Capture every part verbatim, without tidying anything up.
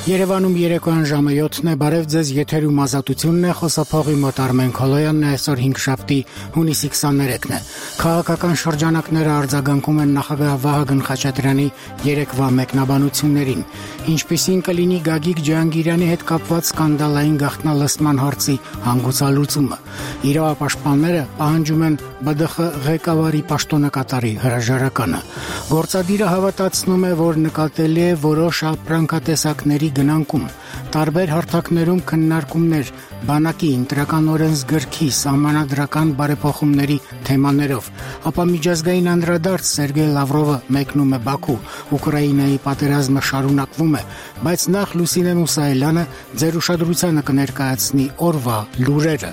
Երևանում երեկոյան ժամը յոթն է, բարև ձեզ, եթերում ազատությունն է, խոսափողի մոտ Արմեն Քոլոյանն է, այսօր հինգշաբթի հունիսի քսաներեքն է։ Քաղաքական շրջանակները արձագանքում են նախագահ Վահագն Խաչատրյանի երեկվա մեկնաբանություններին։ Ինչպիսին կլինի Գագիկ Ջհանգիրյանի հետ կապված սկանդալային գաղտնալսման հարցի հանգուցալուծումը։ Իրավապաշտպանները պահանջում են Բ Դ Խ ղեկավարի պաշտոնակատարի հրաժարականը։ Գործադիրը հավատացնում է, որ նկատելի է որոշ ապրանքատեսակների գնանկում, տարբեր հարթակներում քննարկումներ բանակի ընտրական օրենսգրքի սահմանադրական բարեփոխումների թեմաներով, ապա միջազգային անդրադարձ Սերգեյ Լավրովը մեկնում է Բաքու, Ուկրաինայի պատերազմը շարունակվում է, բայց նախ Լուսինե Մուսայելյանը ձեր ուշադրությանը կներկայացնի օրվա լուրերը։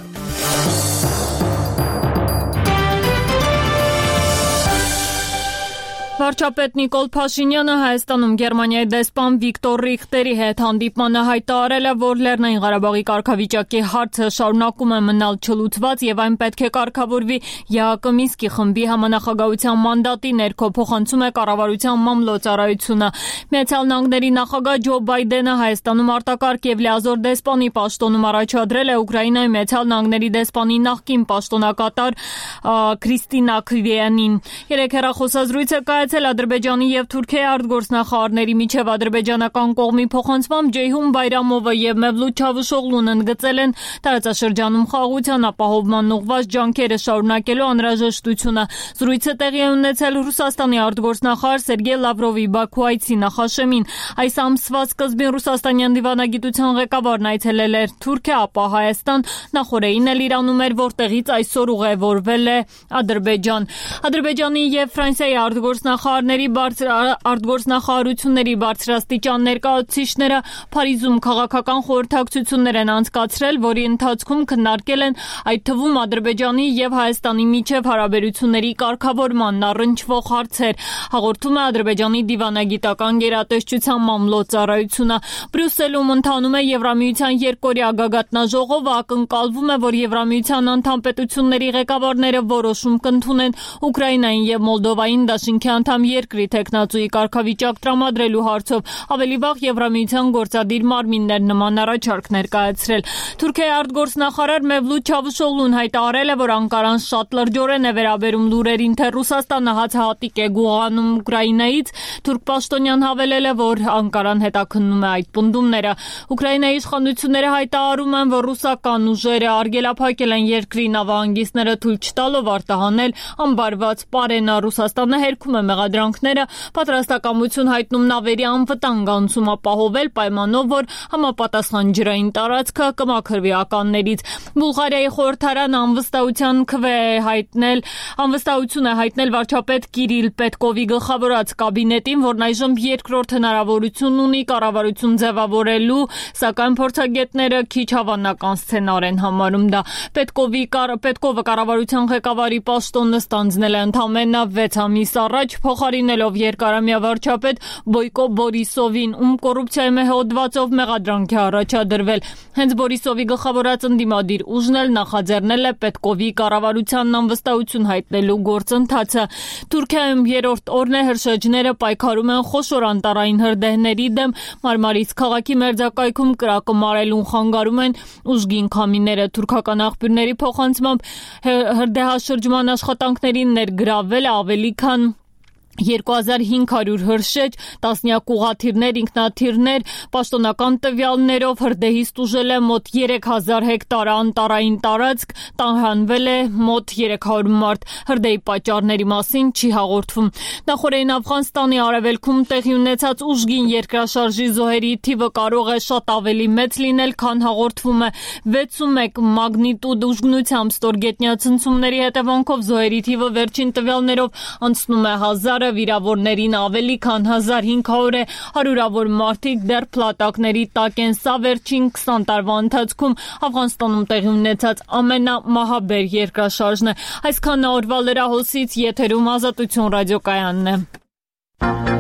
Վարչապետ Նիկոլ Փաշինյանը Հայաստանում Գերմանիայի դեսպան Վիկտոր Ռիխտերի հետ հանդիպմանը հայտարարել է, որ Լեռնային Ղարաբաղի կարգավիճակի հարցը շարունակում է մնալ չլուծված եւ այն պետք է կարգավորվի ԵԱՀԿ Մինսկի խմբի համանախագահության մանդատի ներքո, փոխանցում է կառավարության մամլոյցարայությունը։ Միացյալ Նահանգների նախագահ Ջո Բայդենը Հայաստանում արտակարգ եւ լիազոր դեսպանի պաշտոնում առաջադրել է Ուկրաինայի Միացյալ Նահանգների դեսպանի նախկին պաշտոնակատար Քրիստինա Քվիանին։ Երեք հեռախոսազրույց է կայացել Ադրբեջանի եւ Թուրքիայի արտգործնախարարների միջև ադրբեջանական կողմի փոխանցմամբ Ջեյհուն Բայրամովը եւ Մևլութ Չավուշօղլուն ընդգծել են տարածաշրջանում խաղաղության ապահովման ուղղված ջանքերը շարունակելու անհրաժեշտությունը։ Զրույցը տեղի է ունեցել Ռուսաստանի արտգործնախարար Սերգեյ Լավրովի Բաքու այցի նախաշեմին։ Այս ամսվա սկզբին ռուսաստանյան դիվանագիտության ղեկավարն այցելել էր Թուրքիա, ապա Հայաստան, նախորդին էլ Իրանում էր, որտեղից այսօր ուղևորվել է Ադրբեջան։ Ադրբեջանի եւ Ֆրանսիայի արտգործնախարարների բարձր արտգործնախարարությունների բարձրաստիճան ներկայացուցիչները Փարիզում քաղաքական խորհրդակցություններ են անցկացրել, որի ընթացքում քննարկել են այդ թվում Ադրբեջանի եւ Հայաստանի միջև հարաբերությունների կարգավորմանն առնչվող հարցեր, հաղորդում է Ադրբեջանի դիվանագիտական գերատեսչության մամլոյցարայությունը։ Բրյուսելում ընթանում է Եվրամիության երկօրյա գագաթնաժողովը, ակնկալվում է, որ Եվրամիության անդամ պետությունների ղեկավարները որոշում կընդունեն Ուկրաինային եւ Մոլդովային դաշինքի անդամ երկրի տեխնացուի կարգավիճակ տրամադրելու հարցով։ Ավելի վաղ Եվրամիության գործադիր մարմիններ նման առաջարկ ներկայացրել։ Թուրքիայի արտգործնախարար Մևլութ Չավուշօղլուն հայտարարել է, որ Անկարան շատ լրջորեն է վերաբերում լուրերին, թե Ռուսաստանը հացահատիկ է գողանում Ուկրաինայից։ Թուրք պաշտոնյան հավելել է, որ Անկարան հետաքննում է այդ պնդումները։ Ուկրաինայի իշխանությունները հայտարարում են, որ ռուսական ուժերը արգելափակել են երկրի նավահանգիստները թույլ չտալով արտահանել ամբարված պարենա։ Ռուսաստանը հերքում է մեղադրանքները, պատրաստակամություն հայտնում նավերի անվտանգ անցում ապահովել, պայմանով, որ համապատասխան ջրային տարածքը կմաքրվի ականներից։ Բուլղարիայի խորհրդարանը անվստահության քվե է հայտնել, անվստահություն է հայտնել վարչապետ Կիրիլ Պետկովի գլխավորած կաբինետին, որն այժմ երկրորդ հնարավորություն ունի կառավարություն ձևավորելու, սակայն փորձագետները քիչ հավանական սցենար են համարում դա։ Պետկովի Պետկովը կառավարության ղեկավարի պաշտոնը ստանձնել է ընդամենը վեց ամիս առաջ, փոխարինելով երկարամյա վարչապետ Բոյկո Բորիսովին, ում կոռուպցիայի հոդվածով մեղադրանք է առաջադրվել։ Հենց Բորիսովի գլխավորած ընդդիմադիր ուժն էլ նախաձեռնել է Պետկովի կառավարությանն անվստահություն հայտնելու գործընթացը։ Թուրքիայում երրորդ օրն է հրշեջները պայքարում են խոշոր անտառային հրդեհների դեմ։ Մարմարից քաղաքի մերձակայքում կրակը մարելուն խանգարում են ուժգին քամիները։ Թուրքական աղբյուրների փոխանցմամբ հրդեհաշրջման աշխատանքներին ներգրավվել է ավելի քան երկու հազար հինգ հարյուր հրշեջ, տասնյակ ուղղաթիռներ, ինքնաթիռներ, պաշտոնական տվյալներով հրդեհից տուժել է մոտ երեք հազար հեկտար անտառային տարածք, տանհանվել է մոտ երեք հարյուր մարդ։ Հրդեհի պատճառների մասին չի հաղորդվում։ Նախորդին Աֆղանստանի արևելքում տեղի ունեցած ուժգին երկրաշարժի զոհերի թիվը կարող է շատ ավելի մեծ լինել, քան հաղորդվում է։ վեցումեկ մագնիտուդ ուժգնությամբ ստորգետնյա ցնցումների հետևանքով զոհերի թիվը վերջին տվյալներով անցնում է հազար վիրավորներին ավելի քան հազար հինգ հարյուր է, հարյուրավոր մարդիկ դեռ փլատակների տակ են։ Սա վերջին քսան տարվա ընթացքում Աֆղանստանում տեղի ունեցած ամենամահաբեր երկրաշարժն է։ Այսքանը օրվա լրահոսից, եթերում Ազատություն ռադիոկայանն է։